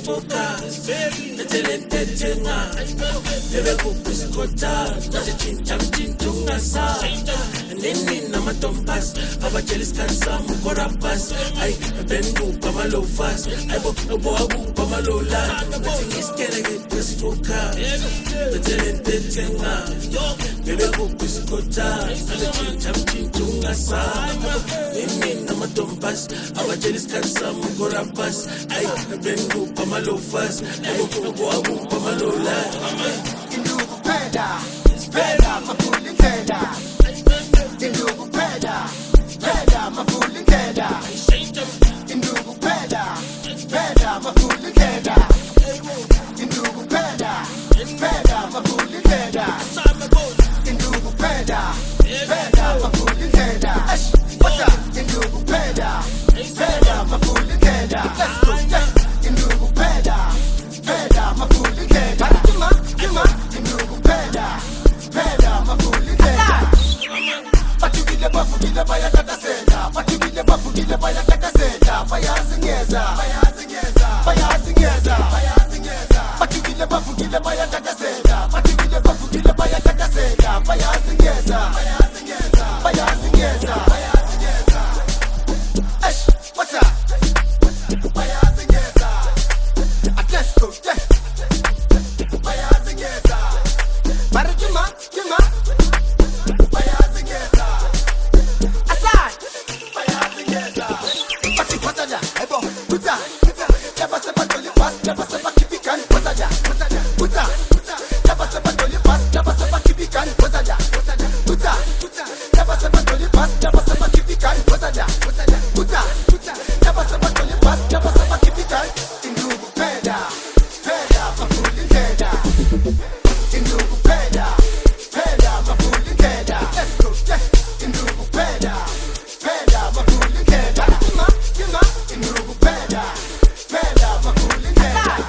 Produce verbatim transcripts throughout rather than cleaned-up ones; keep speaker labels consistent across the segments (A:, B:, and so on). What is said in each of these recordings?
A: sifoka Netelente tenga Nebe kupiskota Nase chincha mchincha ungasa Nini na matompas Abachelis kansa mukorampas Ay, bengu pamalofas Ay, bo abu pamalola Nating iskere gita sifoka Netelente tenga Nebe kupiskota Nase chincha mchincha ungasa Nini na matompas Abachelis kansa mukorampas Ay, bengu pamalofas Ay, bo abu pamalola
B: Indugu peda Peda mafuli peda Indugu peda Peda mafuli peda Indugu peda Peda mafuli peda Indugu peda Peda mafuli peda Indugu peda Peda mafuli peda What's up? Indugu peda Peda mafuli peda Let's go, yeah Indugu peda Peda mafuli peda Kima, kima Indugu peda Peda mafuli peda Patukile bafukile baya katasenda Patukile bafukile baya katasenda Bayazingeza Bayazingeza Bayazingeza Bayazingeza Patukile bafukile baya katasenda Patukile bafukile baya katasenda Bayazingeza Bayazingeza Bayazingeza Bayazingeza Esh, what's up? Bayazingeza Let's go, yeah Bayazingeza Marikima, kima Bayazingeza Asad Bayazingeza Pati patada, ebo, puta Never sepa toli pas, never sepa kipikan Putada, puta Never sepa toli pas, never sepa kipikan Putada, puta Never sepa toli pas, never sepa kipikan Putada, puta Never sepa toli pas, never sepa kipikan Indugu peda, peda, mafuli peda Indugu peda, peda, mafuli peda Let's go, yeah Indugu peda, peda, mafuli peda Kima, kima Indugu peda, peda, mafuli peda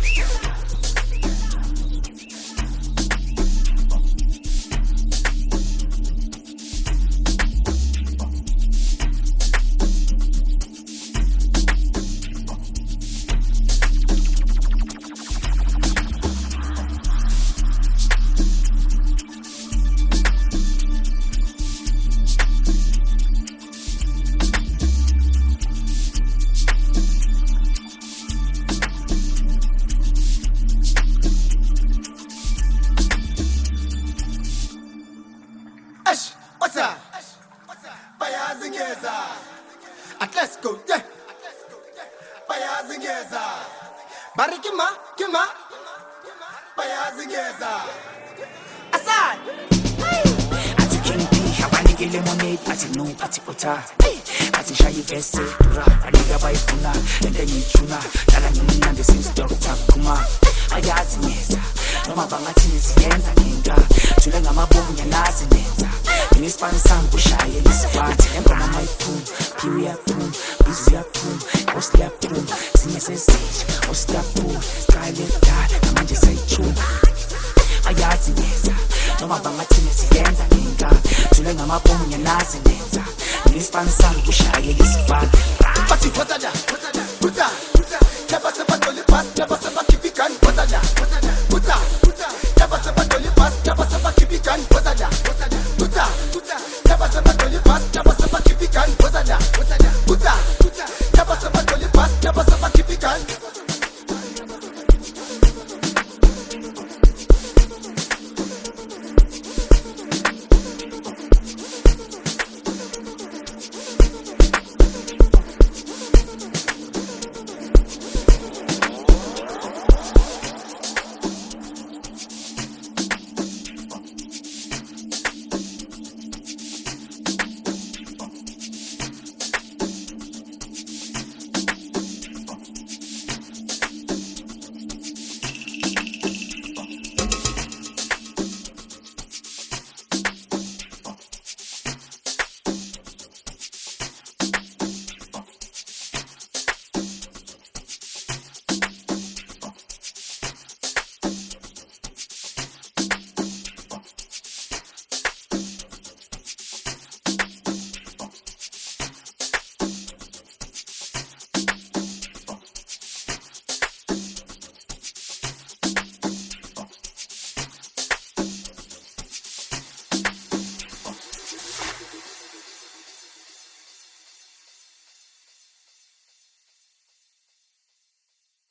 B: Ash, what's up? Bayazingeza At let's go, yeah Bayazingeza Barikima, kima Bayazingeza Asad
C: Ati King P, abanike lemonade, ati no, ati ota Ati shayi vese, dura, aniga baifuna Ende nyichuna, dala nyumnande since Doctor Kuma Bayazingeza, noma bangathi niziyenza ngenka Jule ngamabomu nyanazi nenza Ngispanisa ngushaye ngisipati Engoma mayiphum, piwi yaphum, bizu yaphum, post yaphum Zinye sesage, post yaphum, kale dala, namanje sayichum Bayazingeza, noma bangathi niziyenza ngenka Jule ngamabomu nyanazi nenza Ngispanisa ngushaye ngisipati
B: Pati patada, puta Never sepa toli pas, never sepa